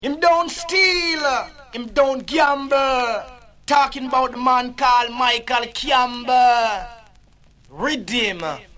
Him don't steal, him don't gamble. Talking about the man called Michael Campbell. Redeem.